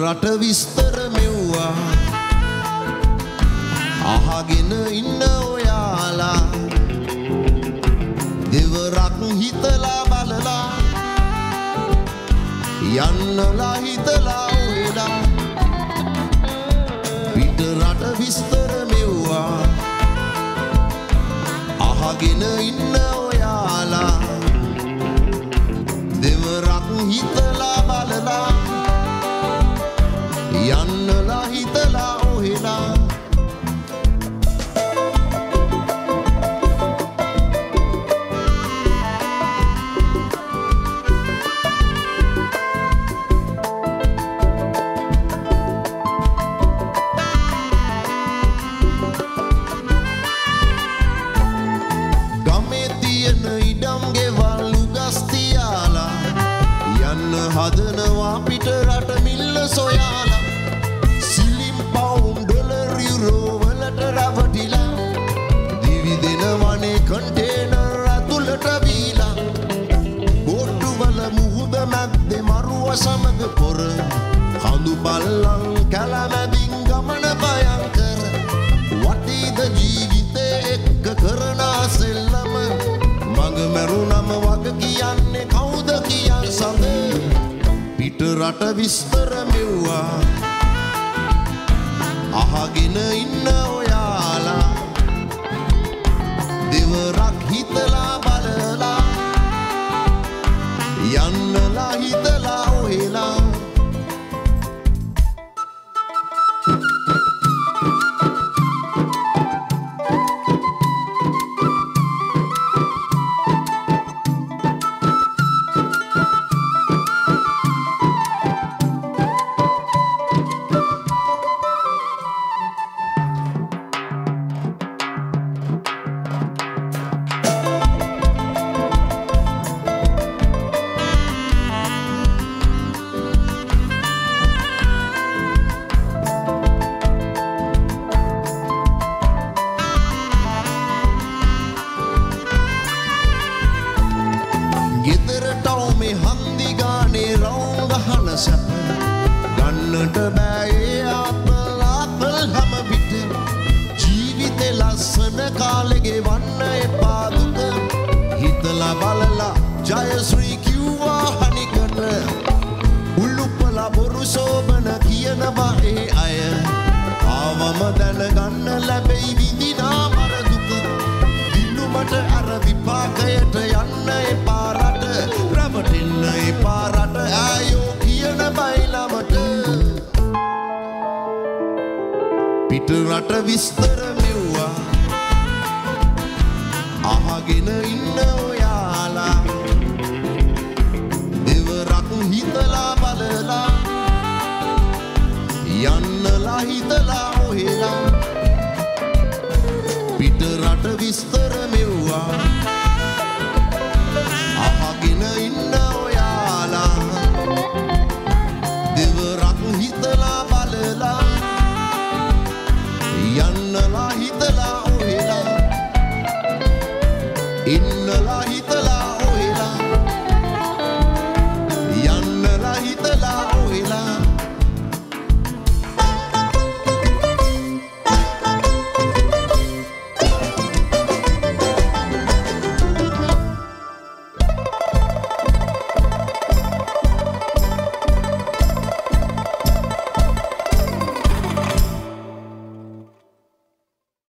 රට විස්තර මෙව්වා අහගෙන ඉන්න ඔයාලා දෙවරක් හිතලා බලලා යන්නලා හිතලා ඔයලා පිට රට විස්තර මෙව්වා අහගෙන ඉන්න ඔයාලා දෙවරක් හිතලා බලලා යන්නලා හිතලා ඔහෙලා හදනවා පිට රට මිල්ල සොයාලා සිලිම් පවුම් ඩොලර් යුරෝ වලට රවටිලා දිවි දෙනවනේ කන්ටේනර් ඇතුළට බීලා බෝට්ටු වල මුහුද මැද්දේ මරුව සමග පොර කඳු බල්ලන් කැලමැදින් ගමන භයංකර වටීද ජීවිතේ එක්ක කරන සෙල්ලම මඟ මැරුණම වග කියන්නේ කවුද කියන් සඳ පිට රට විස්තර මෙව්වා අහගෙන ඉන්න ඔයාලා දෙවරක් හිතලා බලලා යන්නලා හිතලා ඔහෙලා ගන්නට බෑ අපල් හැම විට ජීවිතේ ලස්සන කාලෙගේ වන්න එපා දුක හිතලා බලලා ජයශ්‍රී කිව්වා හනිකට උල්ලුප්පලා බොරු සෝබන කියනවා ඒ අය ආවම දැනගන්න ලැබෙයි විඳිනා මර දුක දිනුමට අර විපාකයට යන්න එපා රට රවටින්න එපා රට ආයෝ කියන බයිලමට පිට රට විස්තර